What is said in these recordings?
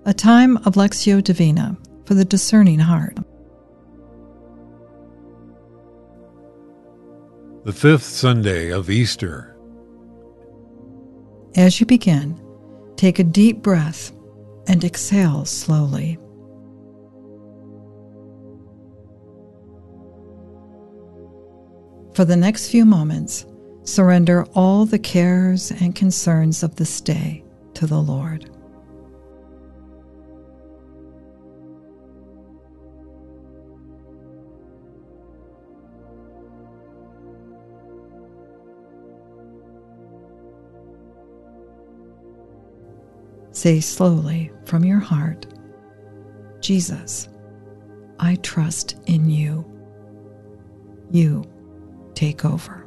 A time of Lectio Divina for the discerning heart. The fifth Sunday of Easter. As you begin, take a deep breath and exhale slowly. For the next few moments, surrender all the cares and concerns of this day to the Lord. Say slowly from your heart, Jesus, I trust in you. You take over.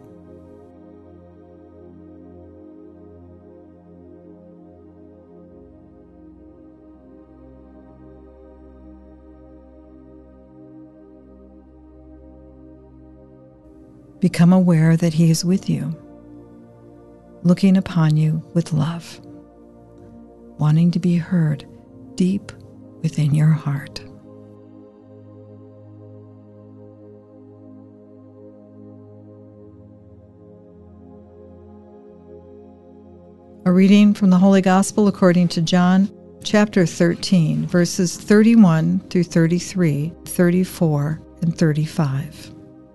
Become aware that He is with you, looking upon you with love, wanting to be heard deep within your heart. A reading from the Holy Gospel according to John, chapter 13, verses 31 through 33, 34, and 35.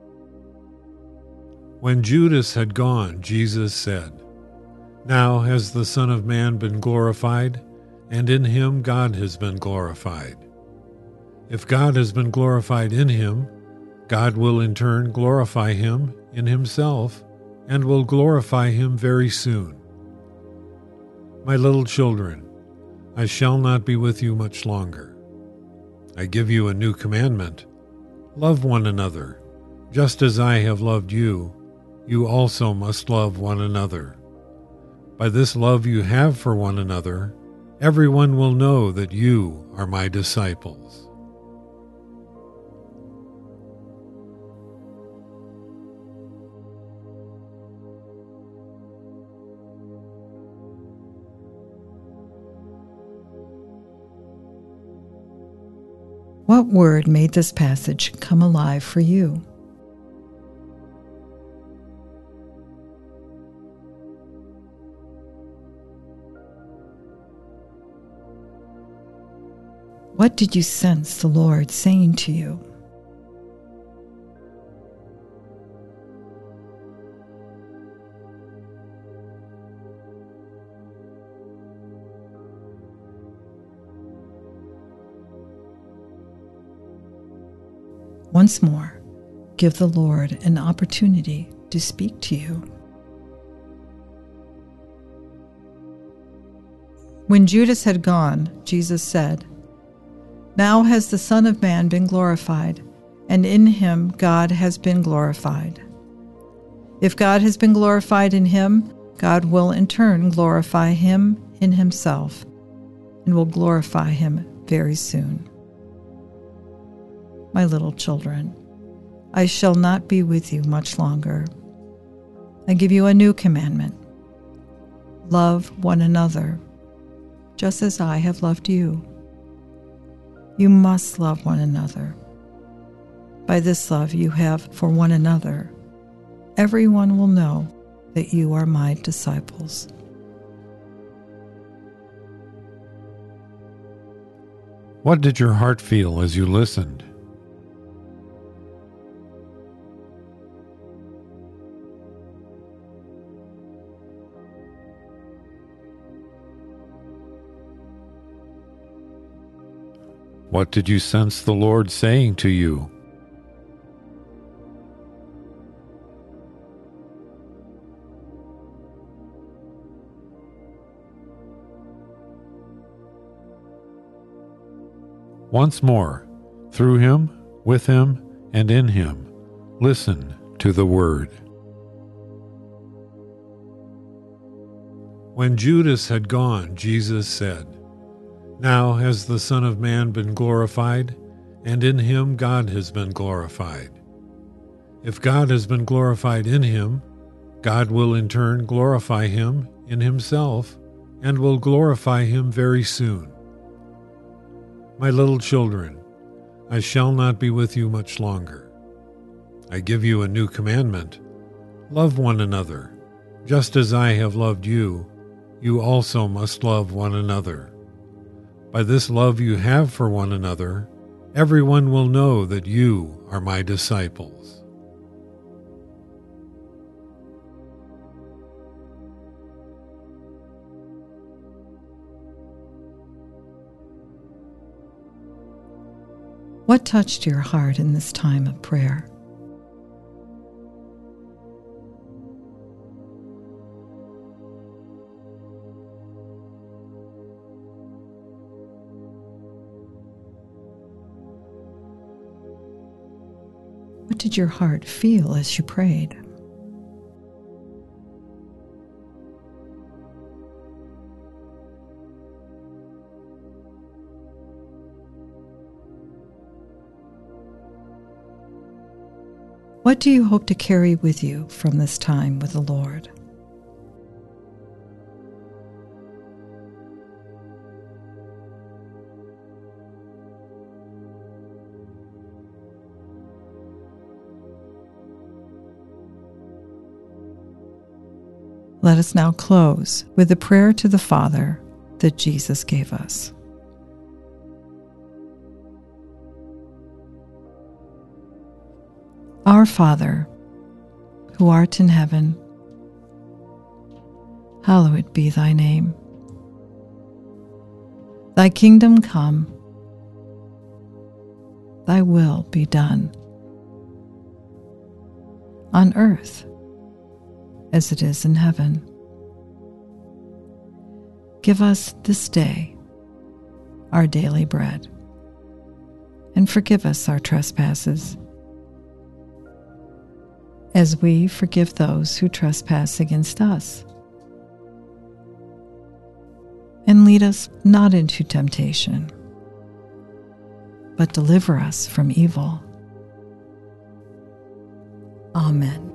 When Judas had gone, Jesus said, "Now has the Son of Man been glorified, and in him God has been glorified. If God has been glorified in him, God will in turn glorify him in himself, and will glorify him very soon. My little children, I shall not be with you much longer. I give you a new commandment. Love one another. Just as I have loved you, you also must love one another. By this love you have for one another, everyone will know that you are my disciples." What word made this passage come alive for you? What did you sense the Lord saying to you? Once more, give the Lord an opportunity to speak to you. When Judas had gone, Jesus said, "Now has the Son of Man been glorified, and in him God has been glorified. If God has been glorified in him, God will in turn glorify him in himself, and will glorify him very soon. My little children, I shall not be with you much longer. I give you a new commandment. Love one another, just as I have loved you. You must love one another. By this love you have for one another, everyone will know that you are my disciples." What did your heart feel as you listened? What did you sense the Lord saying to you? Once more, through him, with him, and in him, listen to the word. When Judas had gone, Jesus said, "Now has the Son of Man been glorified, and in him God has been glorified. If God has been glorified in him, God will in turn glorify him in himself, and will glorify him very soon. My little children, I shall not be with you much longer. I give you a new commandment. Love one another. Just as I have loved you, you also must love one another. By this love you have for one another, everyone will know that you are my disciples. What touched your heart in this time of prayer? What did your heart feel as you prayed? What do you hope to carry with you from this time with the Lord? Let us now close with the prayer to the Father that Jesus gave us. Our Father, who art in heaven, hallowed be thy name. Thy kingdom come, thy will be done, on earth as it is in heaven. Give us this day our daily bread, and forgive us our trespasses, as we forgive those who trespass against us. And lead us not into temptation, but deliver us from evil. Amen.